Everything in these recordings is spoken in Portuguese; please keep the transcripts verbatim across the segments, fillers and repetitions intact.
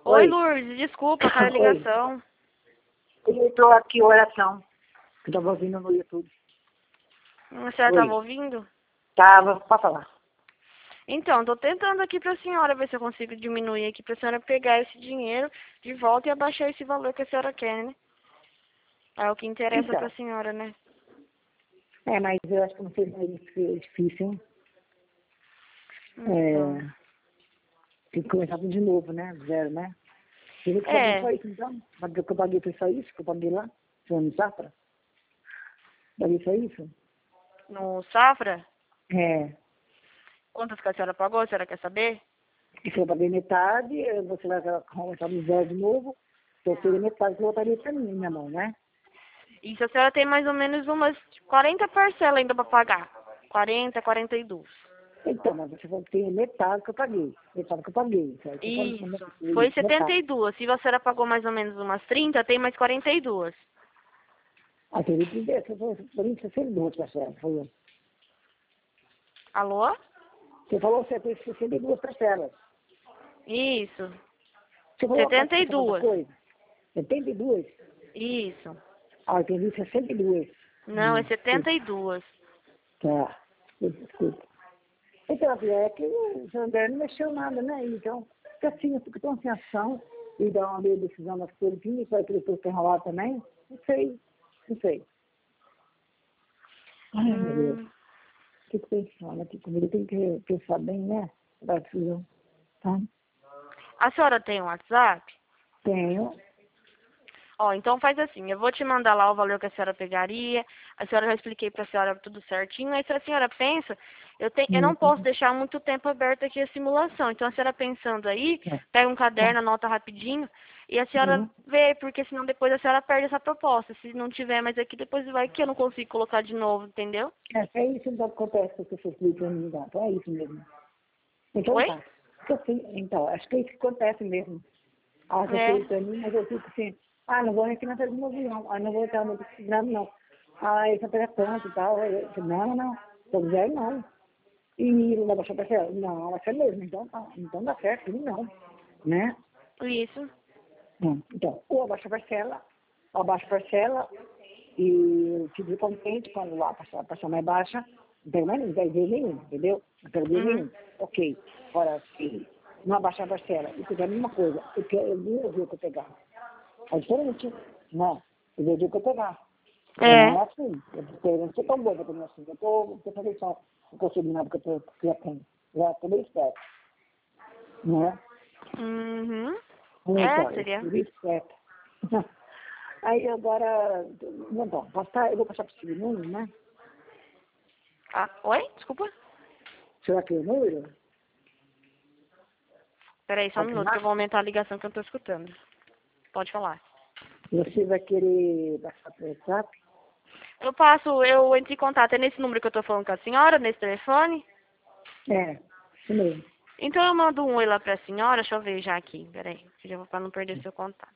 Oi, Oi. Lourdes, desculpa, caiu a Oi. ligação. Eu estou aqui, oração, que estava ouvindo no YouTube. A senhora Oi. estava ouvindo? Tava, pode falar. Então, estou tentando aqui para a senhora ver se eu consigo diminuir aqui para a senhora pegar esse dinheiro de volta e abaixar esse valor que a senhora quer, né? É o que interessa Então, para a senhora, né? é, mas eu acho que não sei se é difícil, hein? Então. É, tem que começar tudo de novo, né? Zero, né? Você viu que eu paguei só É, isso, então? Paguei- Que eu paguei foi só isso, que eu paguei lá, foi no Safra? Paguei só isso? no Safra, É, quantas que a senhora pagou? A senhora quer saber? e se eu paguei metade, eh, você vai começar do zero de novo, então seria metade que eu voltaria pra mim, minha mão, né? Isso, a senhora tem mais ou menos umas quarenta parcelas ainda para pagar. quarenta, quarenta e duas. Então, mas você falou que tem metade que eu paguei. Metade que eu paguei. Certo? Eu falo como é Isso. que foi Foi isso, setenta metade. e duas. Se a senhora pagou mais ou menos umas trinta, tem mais quarenta e duas. Ah, teve que ver, você falou por isso sessenta e duas parcelas. Falou. Alô? Você falou que você teve sessenta e duas parcelas. Isso. Você falou a setenta e participação da duas. coisa? setenta e duas? Isso. Ah, eu entendi sessenta e duas. Não, é Hum, setenta e duas. tá. Desculpa. Então, a é que o Jander não mexeu nada, né? Então, fica assim, eu fico tão sem ação e dá uma meia decisão nas coisas, e vai querer que eu tenha enrolar também? Não sei, não sei. Ai, meu Deus. Hum. Fico pensando aqui comigo, tem que pensar bem, né? Da decisão, tá? A senhora tem um WhatsApp? Tenho. Ó, então faz assim, eu vou te mandar lá o valor que a senhora pegaria, a senhora já expliquei pra senhora tudo certinho, aí se a senhora pensa, eu, tenho, eu não Uhum. posso deixar muito tempo aberto aqui a simulação, então a senhora pensando aí, É. pega um Tá. caderno, anota rapidinho, e a senhora Uhum. vê, porque senão depois a senhora perde essa proposta, se não tiver mais aqui, depois vai que eu não consigo colocar de novo, entendeu? É, é isso então que acontece com as pessoas que me me dão. Então é isso mesmo. Então Oi? tá. Então, assim, então, acho que é isso que acontece mesmo. Ah, você É, fez pra mim, mas eu fico assim, ah, não vou refinanciar de novo não. Ah, não vou estar muito segurado não. Ah, isso pega tanto e tal. Eu, eu, não, não, não. Tô zero não. E não vai baixar pra céu? Não, vai ser mesmo. Então tá. Então dá certo, não. Né? isso. Hum, Então, ou abaixa a parcela, ou abaixa a parcela e fico contente quando lá a parcela, a parcela mais baixa, não tem mais dez vezes nenhum, entendeu? Não quero ver Uhum. nenhum. Ok. Agora, se não abaixar a parcela e fizer a mesma coisa, eu quero eu vi o dia que eu pegar. É diferente, né? Eu vi o dia que eu pegar. Eu não É. é assim. Eu tô- eu não sou tão boa pra mim assim. Eu tô, tô fazendo só o que eu sei nada que eu tô, que eu tenho. Já tô bem esperto, né? Uhum. É, Então, eu seria. tô bem esperto. Aí agora, não, bom, passar, eu vou passar para o segundo, né? Ah, oi? Desculpa. Será que é o número? Peraí, só um Pode minuto que eu falar? vou aumentar a ligação que eu não tô escutando. Pode falar. Você vai querer passar para o WhatsApp? Eu passo, eu entro em contato. É nesse número que eu tô falando com a senhora, nesse telefone? É, isso mesmo. Então eu mando um oi lá pra senhora, deixa eu ver já aqui. Peraí, já vou pra não perder seu contato.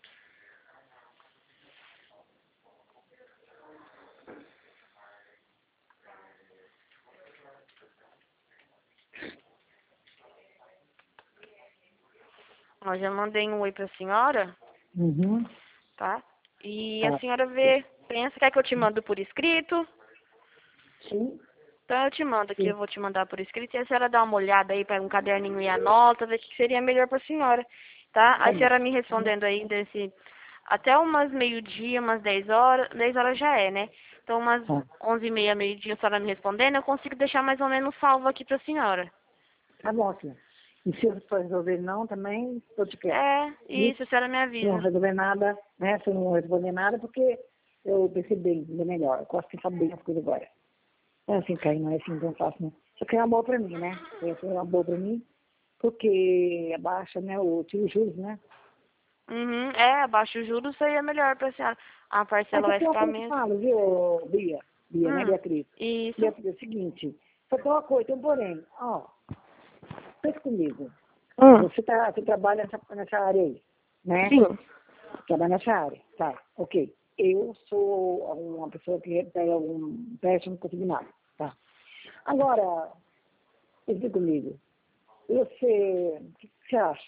Ó, já mandei um oi pra senhora, Uhum. tá? E a Tá. senhora vê, pensa, quer que eu te mando por escrito? Sim, Então eu te mando aqui, sim. eu vou te mandar por escrito. E a senhora dá uma olhada aí, pega um caderninho e anota, vê o que seria melhor pra senhora, tá? Tá Aí a bom. senhora me respondendo aí desse, até umas meio-dia, umas dez horas, dez horas já é, né? Então umas Tá, onze e meia, meio-dia, a senhora me respondendo, eu consigo deixar mais ou menos salvo aqui pra senhora. tá bom, sim. E se eu for resolver não, também, eu te quero. É, E isso, a senhora me se não avisa. resolver nada, né? Se eu não responder nada, porque eu pensei bem, bem melhor. Eu gosto de saber bem as coisas agora. É assim, Caio, não é assim tão fácil, né? Só que é uma boa pra mim, né? Essa é uma boa pra mim, porque abaixa, né, o tiro juros, né? Uhum, é, abaixo o juros seria melhor pra senhora. A Mas parcela só vai tem uma ficar coisa que eu menos. falo, viu, Bia? Bia, né, Hum, Beatriz? isso. Beatriz, é o seguinte, só tem uma coisa, tem um porém, ó, pensa comigo, Hum, você, tá, você trabalha nessa, nessa área aí, né? sim. Trabalha nessa área, tá, ok. Eu sou uma pessoa que tem algum péssimo não consigo nada, tá? Agora, pensa comigo, você, o que você acha?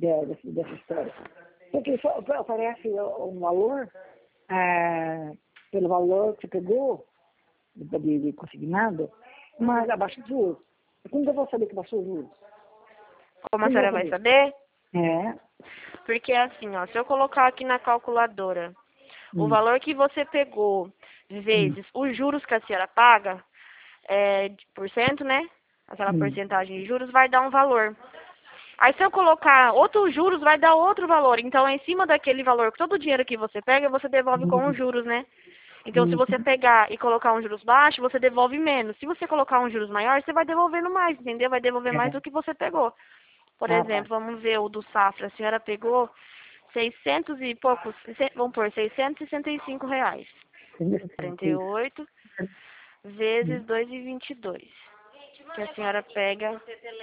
de- dessa, dessa história. Porque só oferece um valor, é, pelo valor que você pegou, de, de consignado, mas abaixo de juros. Como eu vou saber que baixou os juros? Como a Como eu senhora vou vai saber? saber? É. Porque assim, ó, se eu colocar aqui na calculadora o Hum, valor que você pegou hum, vezes os juros que a senhora paga, é, de por cento, né? Aquela hum, porcentagem de juros vai dar um valor. Aí se eu colocar outros juros, vai dar outro valor. Então, em cima daquele valor, todo o dinheiro que você pega, você devolve com os hum, juros, né? Então, se hum, você pegar e colocar um juros baixo, você devolve menos. Se você colocar um juros maior, você vai devolvendo mais, entendeu? Vai devolver mais é. do que você pegou. Por Ah, tá. exemplo, vamos ver o do Safra. A senhora pegou seiscentos e poucos, vamos pôr seiscentos e sessenta e cinco reais. quarenta e oito vezes dois e vinte e dois. Que a senhora pega.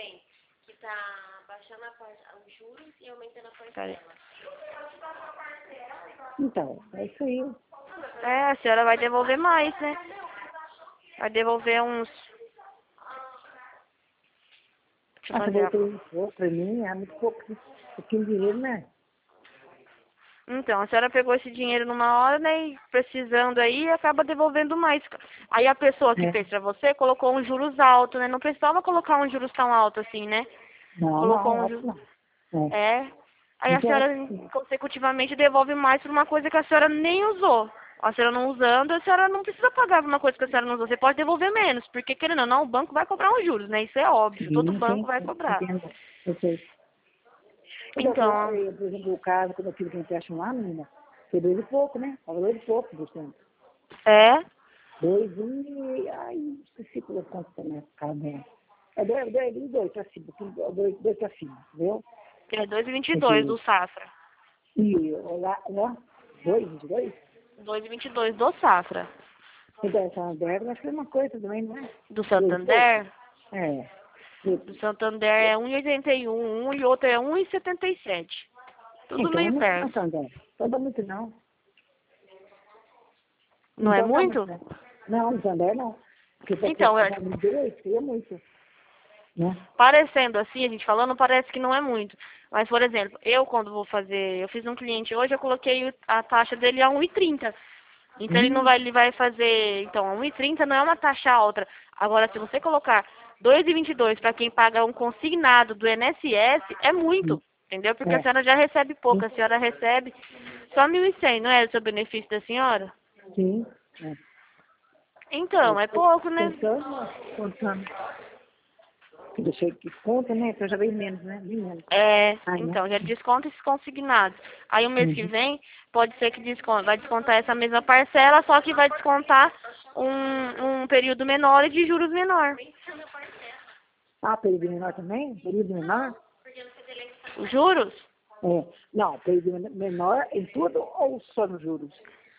Peraí. Então, é isso aí. É, a senhora vai devolver mais, né? Vai devolver uns. Deixa eu Ah, você fazer a. voltou um pouco pra mim, é muito pouco, pouquinho de dinheiro, né? Então, a senhora pegou esse dinheiro numa hora, né? E precisando aí, acaba devolvendo mais. Aí a pessoa que É. fez pra você colocou uns juros altos, né? Não precisava colocar uns juros tão altos assim, né? Não, Colocou não, um óbvio juros. não. É. É. Aí a Então, senhora consecutivamente devolve mais por uma coisa que a senhora nem usou. A senhora não usando, a senhora não precisa pagar por uma coisa que a senhora não usou. Você pode devolver menos, porque querendo ou não, o banco vai cobrar uns juros, né? Isso é óbvio, todo sim, banco sim, vai sim, cobrar. entendo. Eu sei. Então, Então, eu, por exemplo, o caso, quando eu tive que empréstimo lá, menina, foi dois e pouco, né? Tava dois e pouco por cento. é, Dois e... Ai, esqueci que eu conto também, cara, né? É dois, dois, dois, dois pra cima, dois, dois pra cima, entendeu? é dois e vinte e dois Porque, do Safra. e lá, lá, dois, vinte e dois? dois e vinte e dois do Safra. Então, essa débora, acho que é uma coisa também, não é? Do Dois e pouco? Santander, É. do Santander é um e oitenta e um, um e outro é um e setenta e sete. Tudo Então, meio não perto. tá, Sandra. Não dá muito, não. Não é Então, dá muito, muito? não. Não, Sandra, não. Porque se você Então, é, pagar dois, seria muito, né? parecendo assim, a gente falando, parece que não é muito. Mas, por exemplo, eu quando vou fazer, eu fiz um cliente hoje, eu coloquei o- a taxa dele a um e trinta. Então ele não Hum, vai, ele vai fazer, então, um e trinta não é uma taxa alta. Agora, se você colocar dois e vinte e dois para quem paga um consignado do I N S S, é hum, muito, entendeu? Porque a é. senhora já recebe pouco, Sim, a senhora recebe só mil e cem, não é o seu benefício da senhora? sim. É. Eu Então, é tô pouco, né? contando, contando. Que deixei que conta, né? Então já veio menos, né? Bem menos. É, Ai, né? então, já desconta esses consignados. Aí o mês que Uhum. vem, pode ser que desconta, vai descontar essa mesma parcela, só que vai descontar um, um período menor e de juros menor. Ah, período menor também? Período menor? Os juros? É. Não, período menor em tudo ou só nos juros?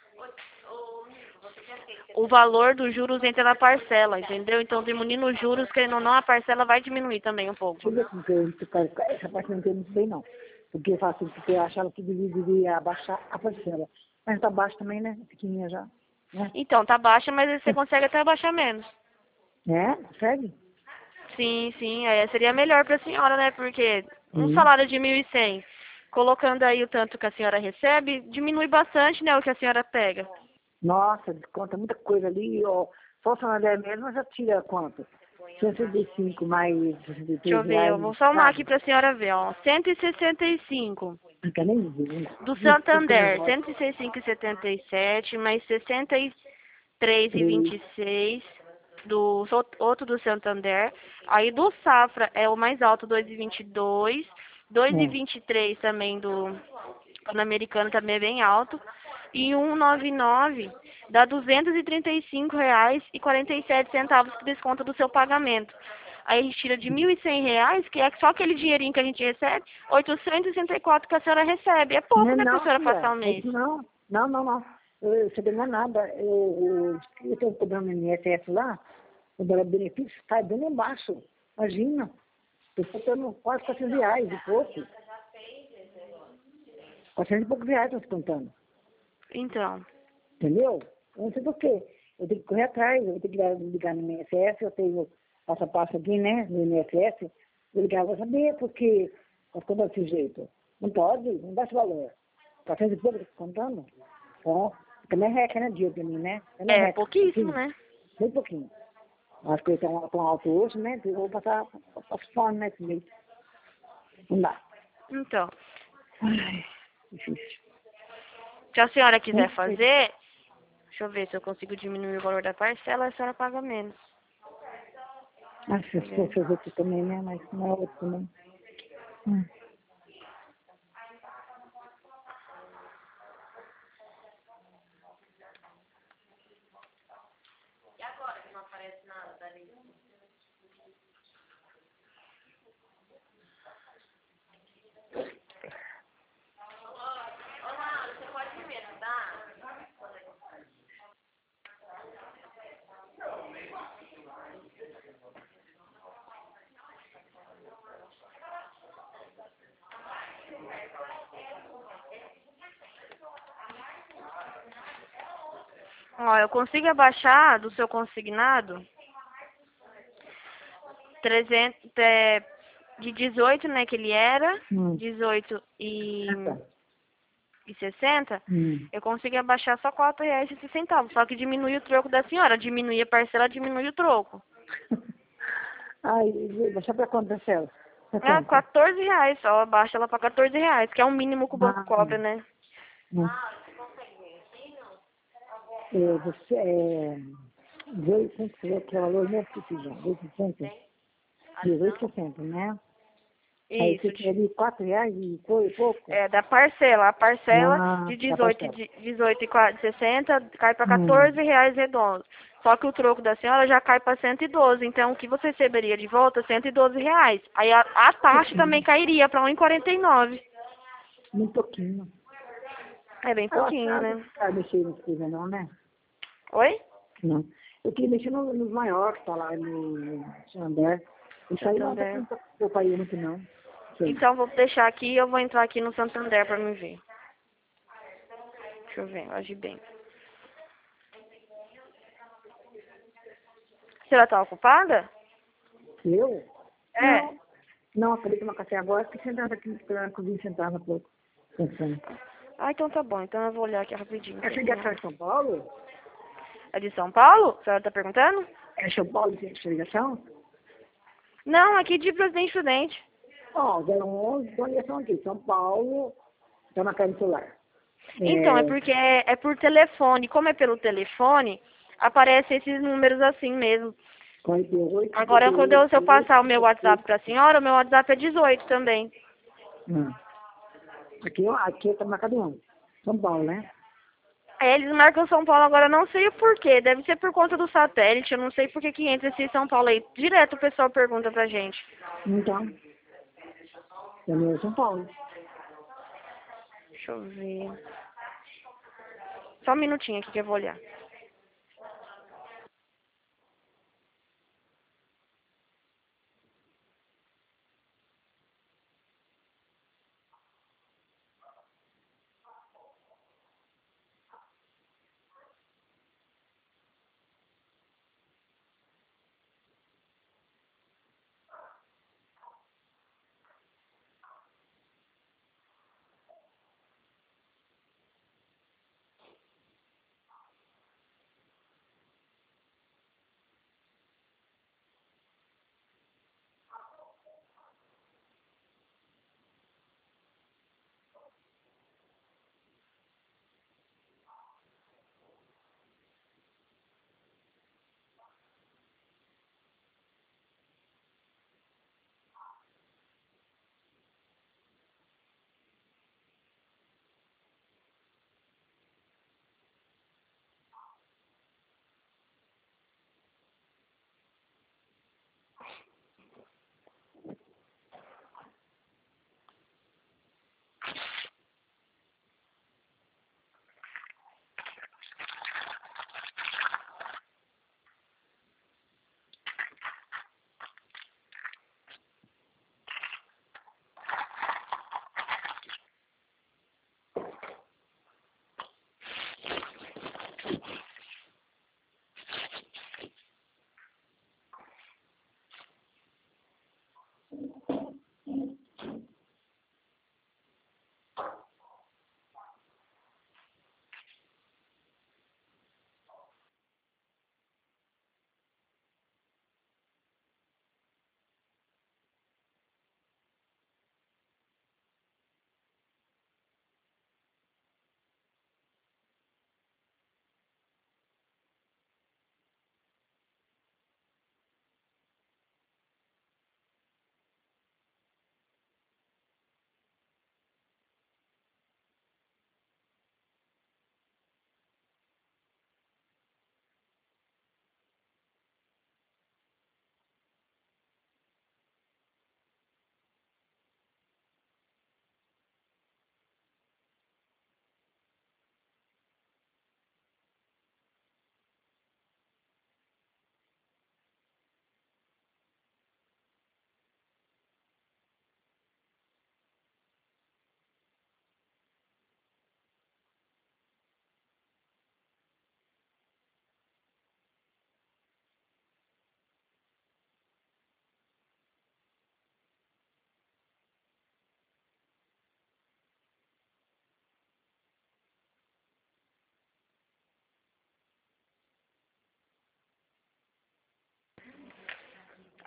O valor dos juros entra na parcela, entendeu? Então, diminuindo os juros, querendo ou não, a parcela vai diminuir também um Deixa eu pouco. ver como que eu, essa parte eu não entendo muito bem, não. Porque eu falo assim, porque eu achava que devia, devia abaixar a parcela. Mas tá baixo também, né? Pequenininha já. Né? Então, tá baixa, mas você consegue até baixar menos. É? Consegue? Sim, sim, aí seria melhor para a senhora, né? Porque um Sim. salário de mil e cem, colocando aí o tanto que a senhora recebe, diminui bastante, né, o que a senhora pega. Nossa, desconta muita coisa ali, ó. Só o salário mesmo já tira quanto? cento e cinco mais sessenta e Deixa eu três ver, eu reais, vou somar aqui sabe? para a senhora ver, ó. cento e sessenta e cinco Não quer nem dizer, né? do Isso fica Santander, nervosa. cento e sessenta e cinco e setenta e sete mais sessenta e três e Três. vinte e seis do so- outro do Santander. Aí do Safra é o mais alto, dois e vinte e dois, dois e É. vinte e três também do Pan-Americano também é bem alto. E cento e noventa e nove dá duzentos e trinta e cinco reais e quarenta e sete centavos que desconta do seu pagamento. Aí a gente tira de mil e cem reais, que é só aquele dinheirinho que a gente recebe, oitocentos e sessenta e quatro que a senhora recebe. É Não pouco, é né, pra não, senhora passar filha. o É mês. isso não. Não, não, não. Eu, eu sei não é nada. Eu, eu, eu tenho cobrando no I N S S lá, o dólar benefício está bem lá embaixo. Imagina. Eu estou tendo quase quatrocentos reais e pouco. quatrocentos e poucos reais estou contando. Então, Entendeu? Eu não sei por quê. Eu tenho que correr atrás, eu tenho que ligar, ligar no I N S S, eu tenho essa pasta aqui, né, no I N S S, eu ligar para saber porque nós ficamos desse jeito. Não pode, não dá esse valor. quatrocentos e pouco, tá contando? Ó, também é reca, né, dia pra mim, né? Também É reca. pouquíssimo, Sim, né? muito pouquinho. As coisas estão tão alto hoje, né? Então eu vou passar a fome, né, comigo. Não dá. Então, Ai, difícil. se a senhora quiser Muito difícil. fazer, deixa eu ver se eu consigo diminuir o valor da parcela, a senhora paga menos. Acho que se for fazer aqui também, né? Mas não é outro também. Hum. Ó, eu consigo abaixar do seu consignado trezentos, é, de dezoito, né, que ele era, Hum. dezoito e, Ah, tá. e sessenta, Hum. eu consigo abaixar só quatro reais e sessenta centavos, só que diminui o troco da senhora, diminui a parcela, diminui o troco. Ai, deixa pra quanto, Marcelo? Pra É, quanto? quatorze reais, só abaixa ela pra quatorze reais, que é o mínimo que o banco Ah, cobra, né? hum. É, você, é, dezoito por cento, que é o valor não é possível, dezoito por cento, dezoito por cento, né? Aí Isso, você de- quer ali quatro reais e foi pouco? é, da parcela, a parcela Ah, de da dezoito, e parcela. de dezoito e qua- sessenta cai para Hum, quatorze reais redondos. Só que o troco da senhora já cai para cento e doze, então o que você receberia de volta? Cento e doze reais. Aí a, a taxa também pouquinho, cairia para um e quarenta e nove. muito pouquinho. É bem Eu acho que pouquinho, ela não né? vai mexer nisso coisa não, né? Oi? Não. Eu queria mexer no- nos maiores, que tá lá no Xandé. Isso aí não tá Santander. com poupa aí muito não. Sim. Então vou deixar aqui e eu vou entrar aqui no Santander para me ver. Deixa eu ver, eu agi bem. A senhora tá ocupada? Eu? É. Não. Não, acabei de tomar café agora, fiquei sentada aqui esperando a cozinha sentar um pouco. Pensando. Ah, então tá bom. Então eu vou olhar aqui rapidinho. Essa Aqui, ligação é senhora. de São Paulo? É de São Paulo? A senhora tá perguntando? É São Paulo essa ligação? Não, aqui de Presidente Prudente. Ó, zero onze, tem uma ligação aqui. São Paulo, tá na cara do celular. Então, é É, porque é, é por telefone. Como é pelo telefone, aparecem esses números assim mesmo. quarenta e oito, Agora, cinquenta e quando eu, oito, se eu passar o meu cinquenta e WhatsApp pra senhora, o meu WhatsApp é dezoito também. oito. Aqui, ó, aqui tá marcado onze. São Paulo, né? Aí eles marcam São Paulo agora, eu não sei o porquê. Deve ser por conta do satélite. Eu não sei por que que entra esse São Paulo aí. Direto o pessoal pergunta pra gente. Então, também é São Paulo. Deixa eu ver. Só um minutinho aqui que eu vou olhar.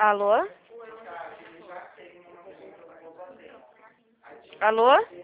Alô? Alô?